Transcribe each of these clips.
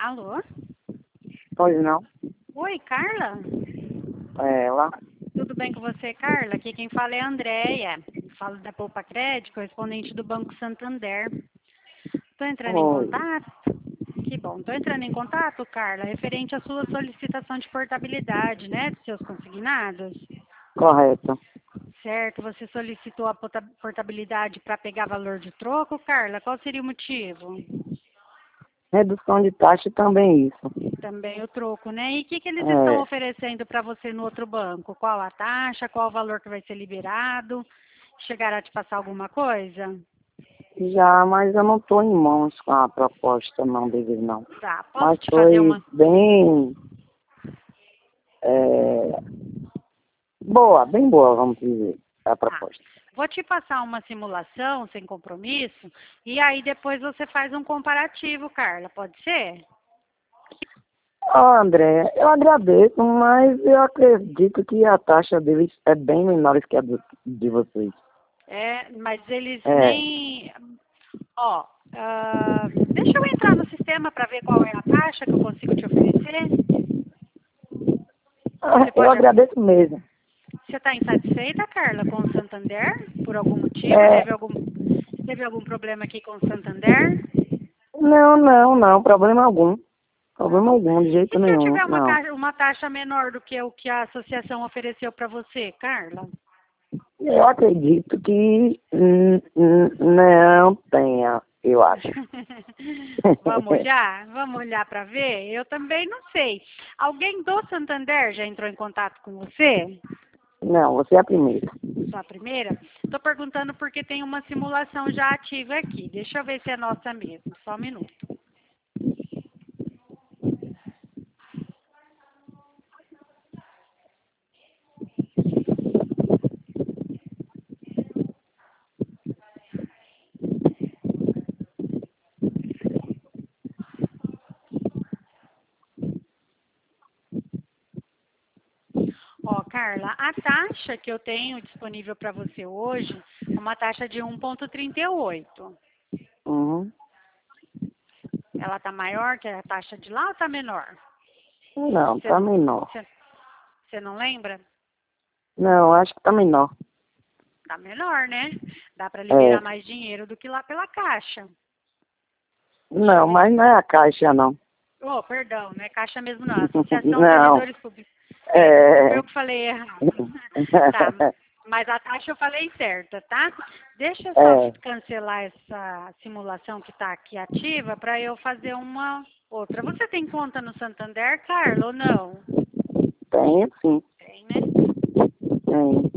Alô? Pois não. Oi, Carla? É ela. Tudo bem com você, Carla? Aqui quem fala é a Andréia. Falo da Poupa Crédito, correspondente do Banco Santander. Estou entrando em Oi. contato? Que bom. Estou entrando em contato, Carla, referente à sua solicitação de portabilidade, né, dos seus consignados. Correto. Certo, você solicitou a portabilidade para pegar valor de troco, Carla? Qual seria o motivo? Redução de taxa também isso. Também o troco, né? E o que eles estão É, oferecendo para você no outro banco? Qual a taxa? Qual o valor que vai ser liberado? Chegaram a te passar alguma coisa? já, mas eu não estou em mãos com a proposta não deles não. Tá, posso Mas te fazer foi uma... bem é, boa, bem boa, vamos dizer, a Tá. proposta. Vou te passar uma simulação sem compromisso e aí depois você faz um comparativo, Carla, pode ser? Ó, André, eu agradeço, mas eu acredito que a taxa deles é bem menor que a de vocês. É, mas eles É, nem... Ó, deixa eu entrar no sistema para ver qual é a taxa que eu consigo te oferecer. Você eu pode... agradeço mesmo. Você está insatisfeita, Carla, com o Santander? Por algum motivo? É, Teve algum problema aqui com o Santander? não, problema algum. Problema Não. algum, de jeito E se eu nenhum, tiver não. uma taxa menor do que o que a associação ofereceu para você, Carla? Eu acredito que não tenha, eu acho. Vamos olhar para ver? Eu também não sei. Alguém do Santander já entrou em contato com você? Não, você é a primeira. Só a primeira? Estou perguntando porque tem uma simulação já ativa aqui. Deixa eu ver se é nossa mesmo. Só um minuto. Ó, Carla, a taxa que eu tenho disponível para você hoje é uma taxa de 1,38. Uhum. Ela está maior que a taxa de lá ou está menor? Não, Você tá menor. você- você não lembra? Não, acho que tá menor. Tá menor, né? Dá para É. liberar mais dinheiro do que lá pela Caixa. Deixa eu Não, ver. mas não é a caixa, não. Oh, perdão, não é Caixa mesmo não. Associação Não. Servidores Públicos. É, foi É. eu que falei errado. Tá, mas a taxa eu falei certa, tá? Deixa eu só É. cancelar essa simulação que está aqui ativa para eu fazer uma outra. Você tem conta no Santander, Carla, ou não? Tem, sim. Tem, né? Tem.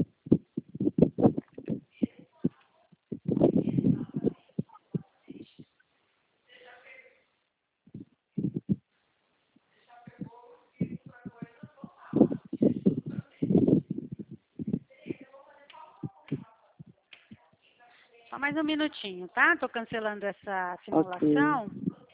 Só mais um minutinho, tá? Tô cancelando essa Ok. simulação.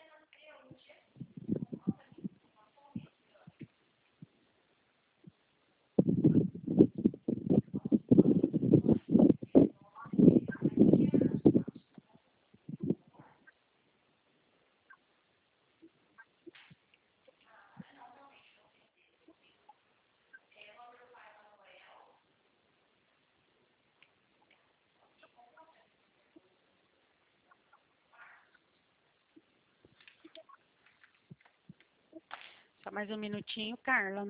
Só mais um minutinho, Carla.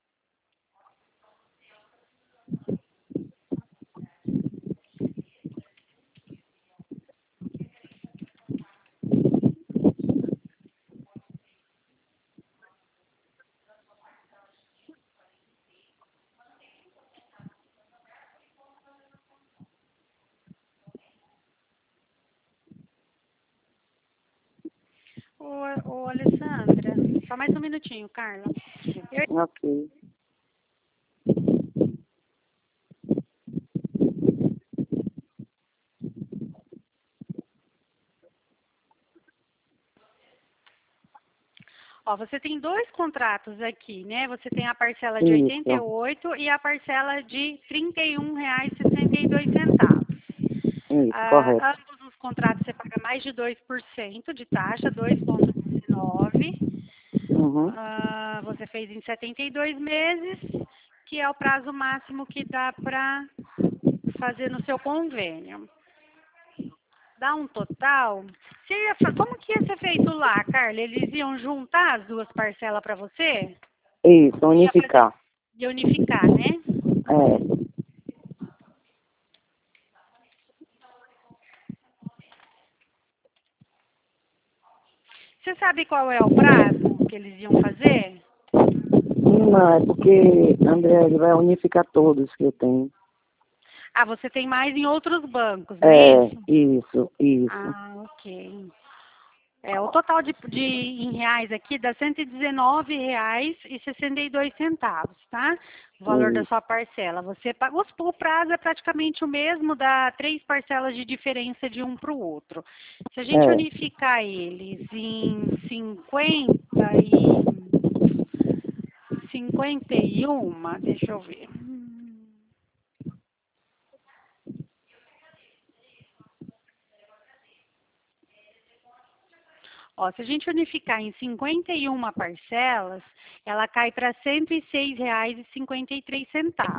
Ô, Alessandra, só mais um minutinho, Carla. Ok. Ó, você tem dois contratos aqui, né? Você tem a parcela de Isso. 88 e a parcela de R$ 31,62. Isso, correto. Ambos os contratos você paga mais de 2% de taxa, 2,19. Uhum. Você fez em 72 meses, que é o prazo máximo que dá para fazer no seu convênio. Dá um total. Como que ia ser feito lá, Carla? Eles iam juntar as duas parcelas para você? Isso, unificar. De unificar, né? É. Você sabe qual é o prazo que eles iam fazer? Não, é porque, André, ele vai unificar todos que eu tenho. Ah, você tem mais em outros bancos, não é É, isso? isso. Ah, ok. O total em reais aqui dá R$119,62, tá? O valor da Isso. sua parcela. Você paga, o prazo é praticamente o mesmo, dá 3 parcelas de diferença de um para o outro. Se a gente É. unificar eles em 51, deixa eu ver. Ó, se a gente unificar em 51 parcelas, ela cai para R$106,53, tá?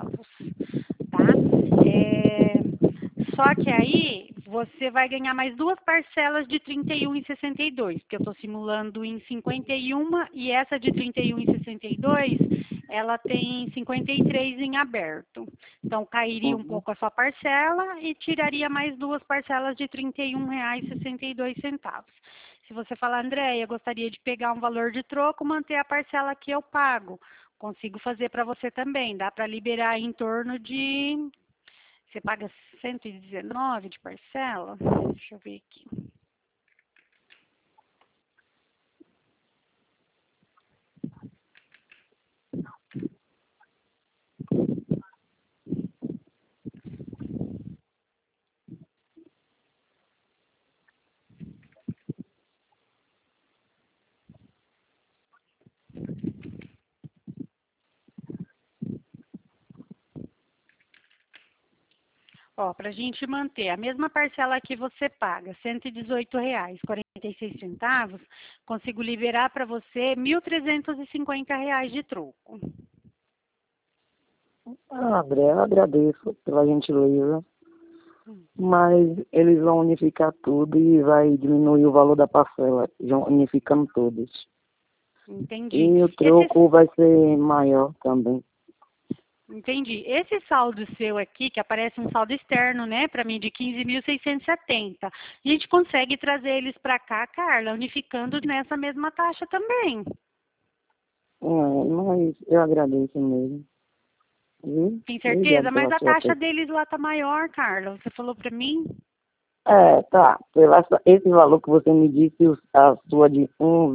Só que aí você vai ganhar mais duas parcelas de 31,62, porque eu estou simulando em 51 e essa de 31,62, ela tem 53 em aberto. Então cairia um Uhum. pouco a sua parcela e tiraria mais duas parcelas de R$31,62. Se você falar, Andréia, gostaria de pegar um valor de troco, manter a parcela que eu pago. Consigo fazer para você também. Dá para liberar em torno de... Você paga 119 de parcela? Deixa eu ver aqui. Ó, para a gente manter a mesma parcela que você paga, R$118,46, consigo liberar para você R$1.350 de troco. Ah, André, eu agradeço pela gentileza. Mas eles vão unificar tudo e vai diminuir o valor da parcela, unificando todos. Entendi. E o troco vai ser maior também. Entendi. Esse saldo seu aqui, que aparece um saldo externo, né, para mim de 15.670, a gente consegue trazer eles para cá, Carla, unificando nessa mesma taxa também. Mas eu agradeço mesmo. Viu? Tem Obrigado certeza? Mas pela a sua taxa atenção. deles lá tá maior, Carla. Você falou para mim? É, tá. Esse valor que você me disse, a sua de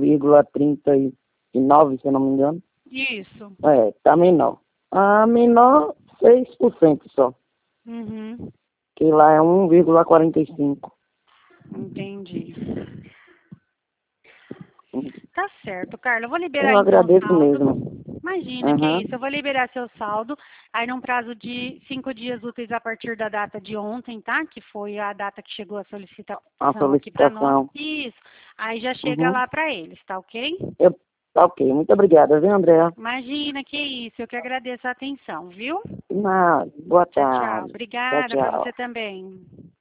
1,39, se eu não me engano. Isso. É, tá menor. A menor, 6% só. Uhum. Que lá é 1,45. Entendi. Tá certo, Carla. Eu vou liberar Eu então o agradeço mesmo. saldo. Imagina que é Aham. isso. Eu vou liberar seu saldo aí num prazo de 5 dias úteis a partir da data de ontem, tá? Que foi a data que chegou a A solicitação aqui para nós. solicitação. Isso. Aí já chega Uhum. lá para eles, tá ok? Tá ok. Muito obrigada, viu, Andréa? Imagina que é isso. Eu que agradeço a atenção, viu? Boa Tchau, tchau. tarde. Tchau, Obrigada para você tchau. também.